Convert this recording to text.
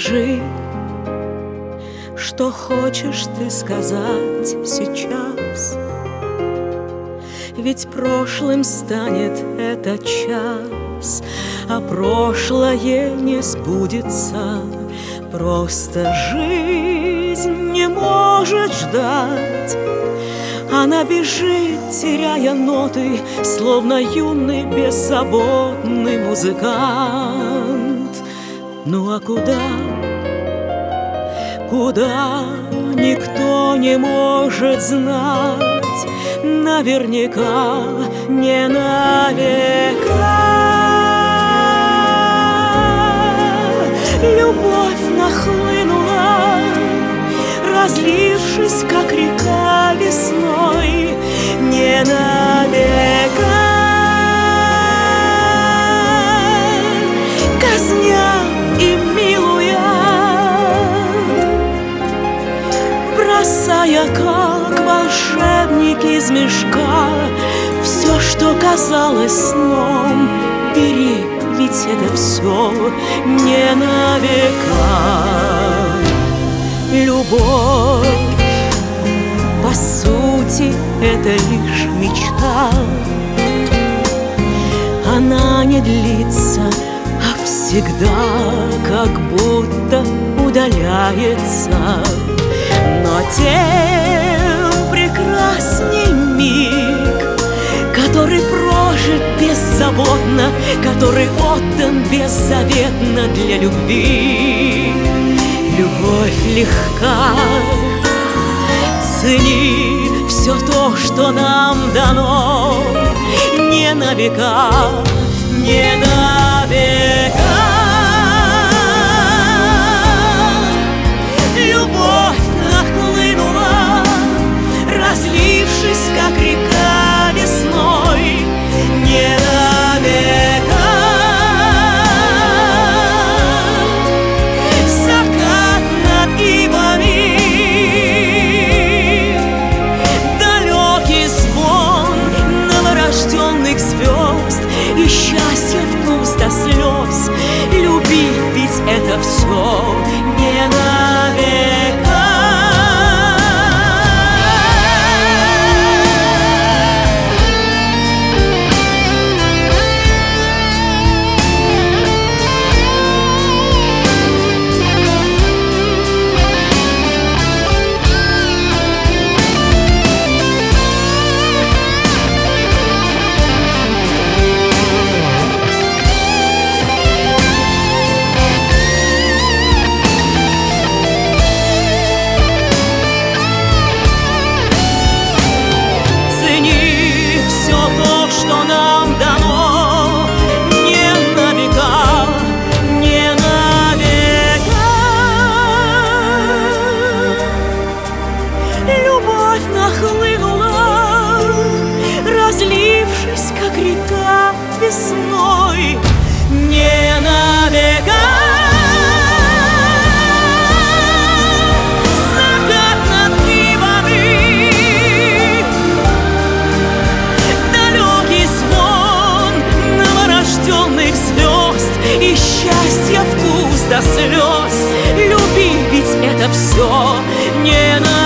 скажи, что хочешь ты сказать сейчас. Ведь прошлым станет этот час, а прошлое не сбудется. Просто жизнь не может ждать. Она бежит, теряя ноты, словно юный беззаботный музыкант. Ну а куда? Куда никто не может знать. Наверняка, не навека. Любовь нахлынула, разлившись, как река весной, не навека. Казня и милуя, бросая, как волшебник из мешка, все, что казалось сном, бери, ведь это все не на века. Любовь, по сути, это лишь мечта. Она не длится, а всегда как будто удаляется. Но тем прекрасней миг, который прожит беззаботно, который отдан беззаветно для любви. Любовь легка, цени все то, что нам дано, не на века, не на века. Любовь нахлынула, разлившись, как река весной, не на века. Закат над ивами, далекий звон новорожденных звезд и счастье вкус до слез. Любить ведь это все не на века. Нахлынула, разлившись, как река весной, не на века. Закат над ивами, далекий звон новорожденных звезд и счастья вкус до слез. Люби, ведь это все не на